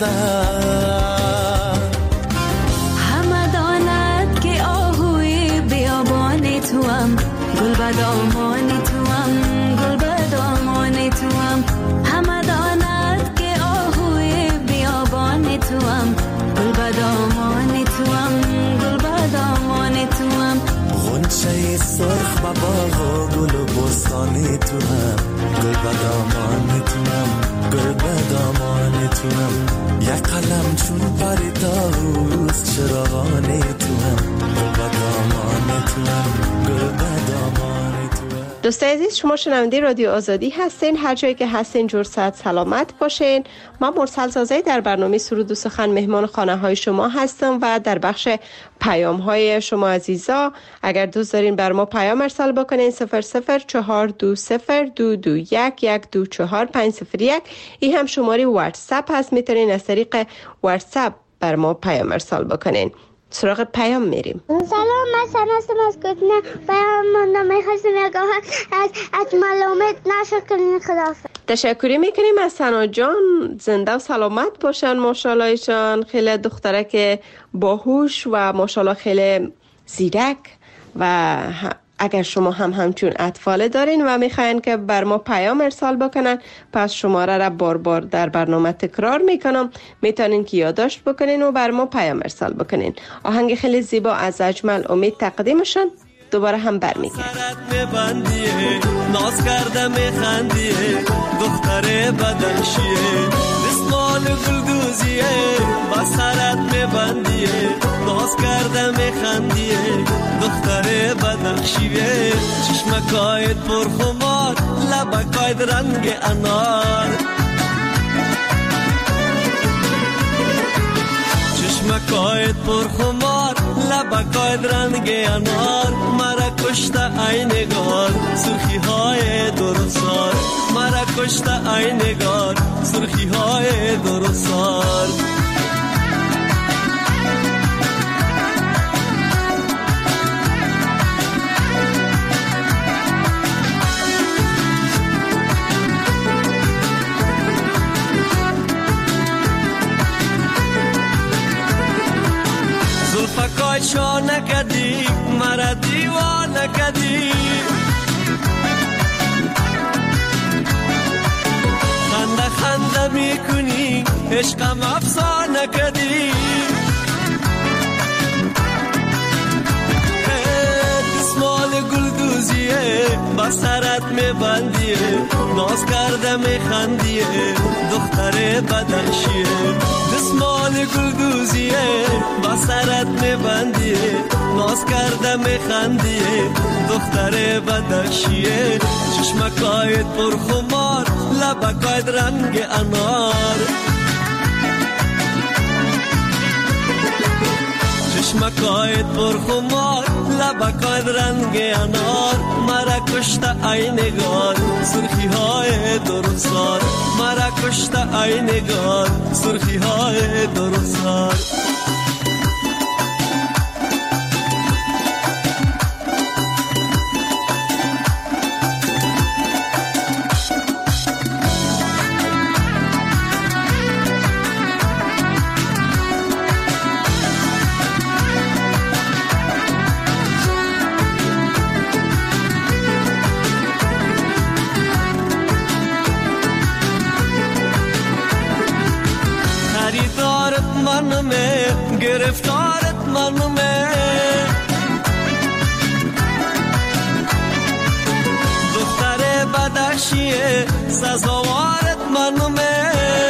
زدم. همه داند که آهوی بیابانی توام گل بدامان توام گل بدامان توام. همه داند که آهوی بیابانی توام گل بدامان توام گل بدامان توام. غنچه سرخ و باغ و گل و بستانی توام گل بدامان توام گل بدامان توام. یک قلم چون پری طاووس چراغانی توام گل بدامان توام گل بدامان توام. دوستای عزیز شما شنونده رادیو آزادی هستین. هر جایی که هستین جور صحت سلامت باشین. ما مرسل زازی در برنامه سرود و سخن مهمان خانه های شما هستم و در بخش پیام های شما عزیزا اگر دوست دارین بر ما پیام ارسال بکنین صفر صفر چهار دو صفر دو دو یک یک دو چهار پنج صفر یک. این هم شماره واتساپ هست میتونین از طریق واتساپ بر ما پیام ارسال بکنین. سراغ پیام میریم. سلام من سن هستم از گفتنه پیام مندم میخواستم یک آهنگ از از معلومات نشر کنین. خداحافظ. تشکری میکنیم از سنا جان. زنده و سلامت باشن ماشاءالله ایشان. خیلی دخترک باهوش و ماشاءالله خیلی زیرک و اگر شما هم همچون اطفال دارین و میخواین که بر ما پیام ارسال بکنن پس شماره را بار بار در برنامه تکرار میکنم میتونین که یادداشت بکنین و بر ما پیام ارسال بکنین. آهنگ خیلی زیبا از اجمل امید تقدیمشون دوباره هم برمیگردیم. ناز کرده میخندیه دختر بدنشیه رسمان گلدوزیه بسرت میبندیه ناز کرده میخندیه دختر بدنشیه چشمکایت پرخمار لبکایت رنگ انار چشمکایت پرخمار لبکایت رنگ انار مرا کشته ای نگار سرخی های درسار مرا کشته ای نگار سرخی های درسار. زلفکای شانه کدی مرا دیوانه کدی خنده خنده میکنی عشقم افسانه کدی دسمال گلدوزیه با سرت میبندیه ناز کرده میخندیه دختر بدخشیه دستمال گلدوزیه با سرت میبندیه ناز کرده میخندیه دختر بدخشیه چشمکایت پرخمار لبکایت رنگ انار چشمکایت پرخمار لبکایت رنگ انار مرا کشته ای نگار سرخی های درخسار مرا کشته ای نگار سرخی های درخسار منمه گرفتارت منمه دختر بدخشیه سزاوارت منمه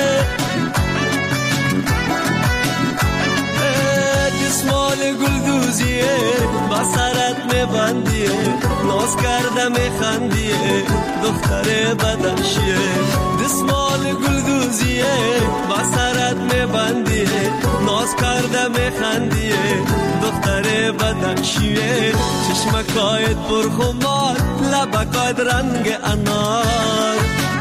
جسمال گلدوزیه با سرت میبندیه ناز کرده میخندیه دختر بدخشیه جسمال گلدوزیه با سرت میبندیه ناز کرده میخندیه دختر بدخشیه چشمکایت پرخمار لبکایت رنگ انار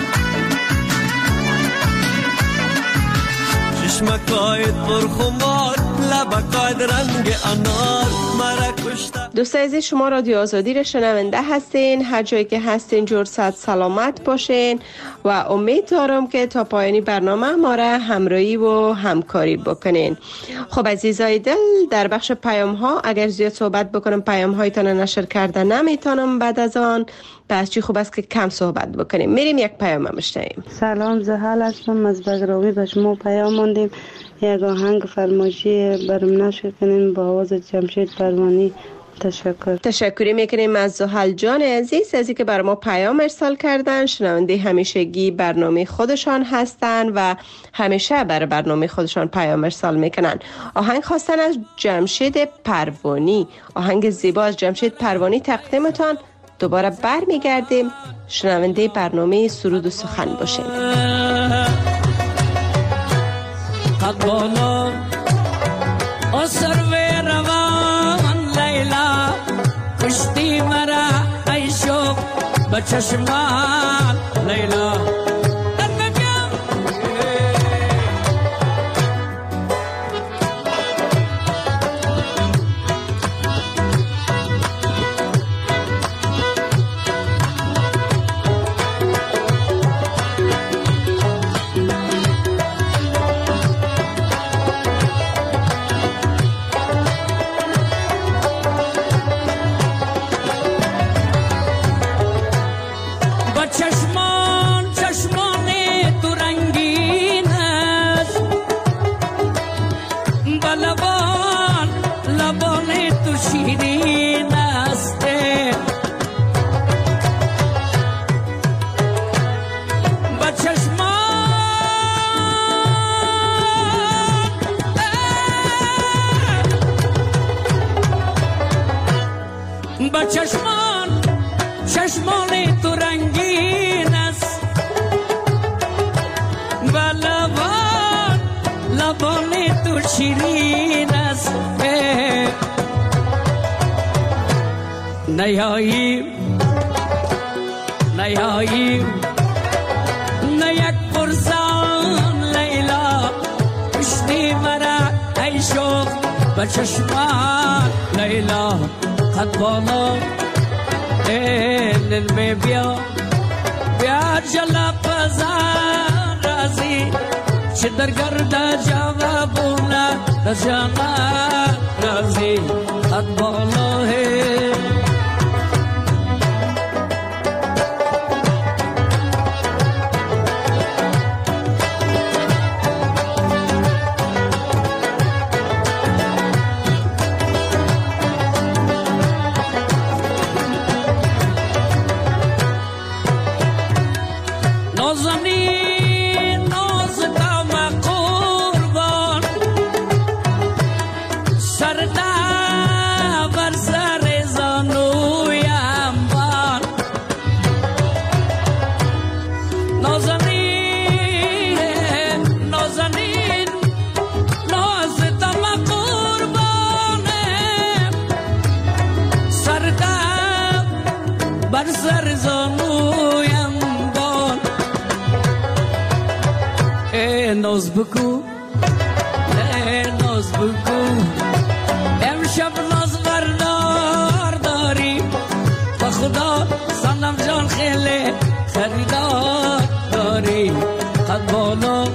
چشمکایت پرخمار لبکایت رنگ انار مرا کشته. دوست عزیز شما رادیو آزادی را شنونده هستین، هر جایی که هستین جور صحت سلامت باشین و امید دارم که تا پایانی برنامه ما را همراهی و همکاری بکنین. خب عزیزای دل، در بخش پیام ها اگر زیاد صحبت بکنم پیام هایتان نشر کرده نمیتونم، بعد از آن پس چی خوب است که کم صحبت بکنیم. میریم یک پیام بشنویم. سلام، زحل هستم از بگرامی، به شما پیام ماندیم یک آهنگ فرمایشی برام نشر کنین با آواز جمشید پروانی. تشکر. تشکری میکنیم از زحل جان عزیز از اینکه برای ما پیام ارسال کردن. شنونده همیشگی برنامه خودشان هستن و همیشه برای برنامه خودشان پیام ارسال میکنن. آهنگ خواستن از جمشید پروانی، آهنگ زیبا از جمشید پروانی تقدیمتان. دوباره برمیگردیم. شنونده برنامه سرود و سخن باشین. قد بالا آسر و روان لیلا کشتی مرا ای شوق به چشمان لیلا چشمان چشمان تو رنگین است و لبان لبان تو شیرین است نیایی نیایی نه یک فرزان لیلا کشتی مرا ای شوق به چشمان لیلا قد بالا دل می بیا بیا جلا پزار رازی چه در گرد جوابونا در جانا رازی قد بالا ہے نازنین نازدم قربان سرده بر سر زانویم بان نازنین نازنین نازدم قربان سرده بر سر زانویم بان ای ناز بگو ای ناز بگو امشب ناز بردار داری با خدا صنم جان خیلی خریدار داری قد بالا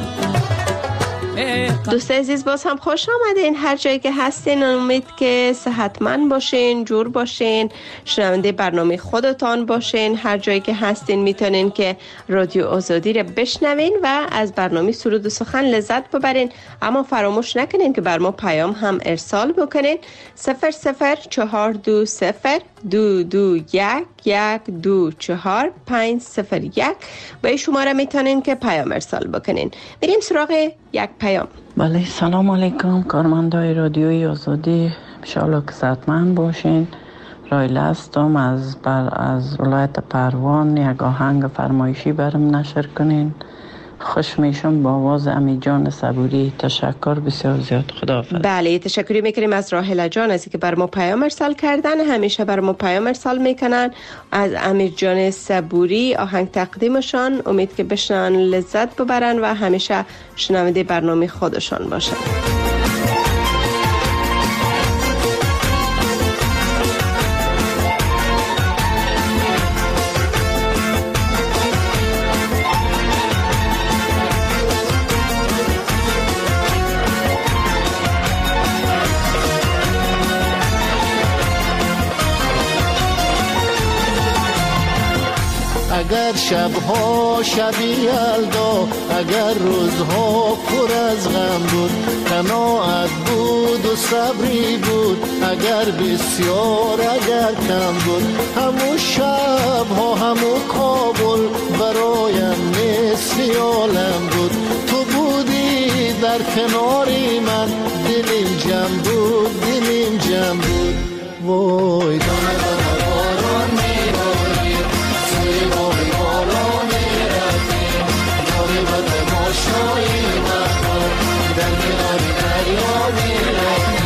دوست عزیز باز هم خوش آمدین هر جایی که هستین. امید که صحتمند باشین، جور باشین، شنونده برنامه خودتان باشین. هر جایی که هستین میتونین که رادیو آزادی رو بشنوین و از برنامه سرود و سخن لذت ببرین. اما فراموش نکنین که بر ما پیام هم ارسال بکنین. صفر صفر چهار دو صفر دو دو یک یک دو چهار پنج صفر یک به شماره میتونین که پیام ارسال بکنین. بریم سراغ یک پیام. بله سلام علیکم کارمندای رادیوی آزادی، انشاءالله که صحتمند باشین. رایله هستم از بر از ولایت پروان. یک آهنگ فرمایشی برام نشر کنین. خوش میشم با آواز امی جان صبوری. تشکر بسیار زیاد. خداحافظ. بله تشکری میکنیم از راهله جان از اینکه بر ما پیام ارسال کردن. همیشه بر ما پیام ارسال میکنن. از امیر جان صبوری آهنگ تقدیمشان. امید که بشنن لذت ببرن و همیشه شنونده برنامه خودشان باشن. اگر شبها شبی یلدا، اگر روزها پر از غم بود، قناعت بود و صبری بود، اگر بسیار اگر کم بود، همون شبها همون کابل برایم نصف عالم بود. تو بودی در کناری من، دلیم جمع بود دلیم جمع بود. وای دانه دانه باران میباری، سوی بای بالا میرفتی، داری بد ماشایی مخور، در میاری دریا میرفتی.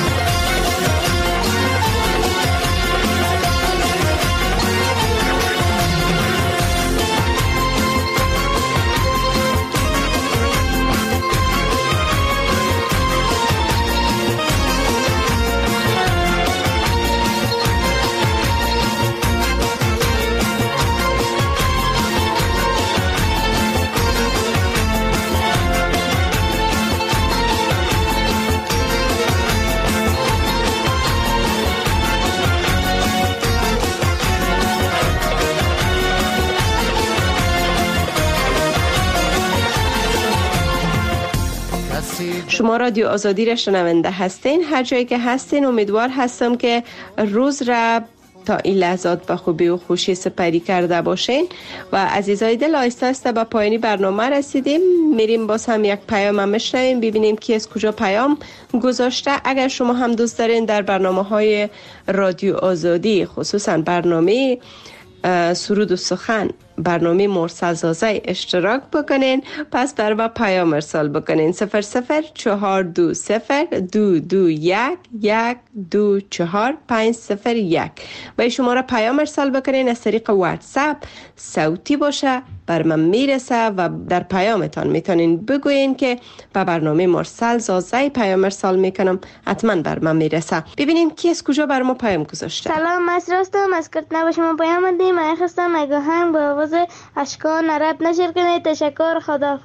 شما رادیو آزادی را شنونده هستین. هر جایی که هستین امیدوار هستم که روز را تا این لحظات به خوبی و خوشی سپری کرده باشین. و عزیزای دل آهسته آهسته به پایانی برنامه رسیدیم. میریم باز هم یک پیام هم میشنویم ببینیم کی از کجا پیام گذاشته. اگر شما هم دوست دارین در برنامه های رادیو آزادی، خصوصا برنامه سرود و سخن، برنامه مرسل زازه اشتراک بکنین، پس بر ما پیام ارسال بکنین. صفر صفر چهار دو صفر دو دو یک یک دو چهار پنج صفر یک و شماره پیام ارسال بکنین از طریق واتساپ. صوتی باشه بر من میرسه و در پیامتان میتونین بگوین که با برنامه مرسل زازه پیام ارسال میکنم، حتما بر من میرسه. ببینیم کی از کجا بر ما پیام گذاشته. سلام، از راستم از کرد نبا شما پیام دیم. من خواستم اگه هم با آواز اشکان عرب نشر کنید. تشکر، خداحافظ.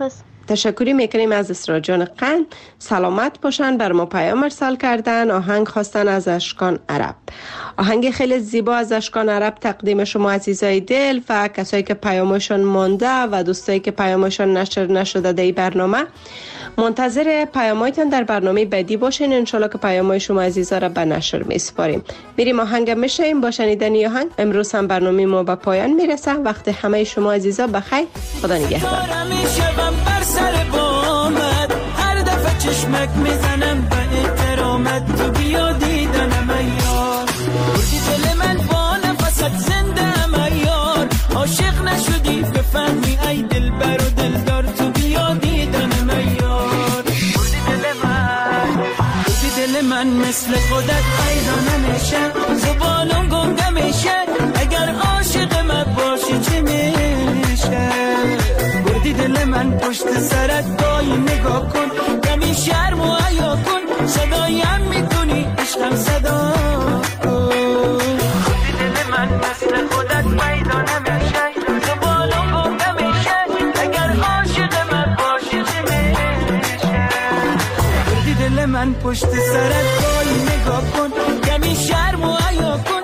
تشکری میکنیم از اسرار جان قند. سلامت باشن، بر ما پیام ارسال کردن. آهنگ خواستن از اشکان عرب. آهنگ خیلی زیبا از اشکان عرب تقدیم شما عزیزای دل و کسایی که پیامشون مانده و دوستایی که پیامشون نشر نشده در برنامه. منتظر پیامایتان در برنامه بعدی باشین. انشالله که پیامای شما عزیزا را به نشر میسپاریم. میریم آهنگ میشیم با شنیدن آهنگ. امروز هم برنامه ما به پایان میرسه. وقت همه شما عزیزا بخیر. خدا نگهدار. سر بامت هر دفعه چشمک میزنم به احترامت، تو بیا دیدنم ایار، بردی دل من با نفست زنده ام ایار، عاشق نشدی بفهمی ای دل بر و دلدار، تو بیا دیدنم ایار، بردی دل من بردی دل من مثل خودت پیدا نمیشه، زبانم گنده میشه، اگر عاشق من باشی چی میشه، بردی دل من پشت سرت گاهی نگاه کن، کمی شرم و حیا کن، صدایم میکنی عشقم صدا کن، بردی دل من مثل خودت پیدا نمیشه، زبانم گنده میشه، اگر عاشق من باشی چی میشه، بردی دل من پشت سرت گاهی نگاه کن، کمی شرم و حیا کن،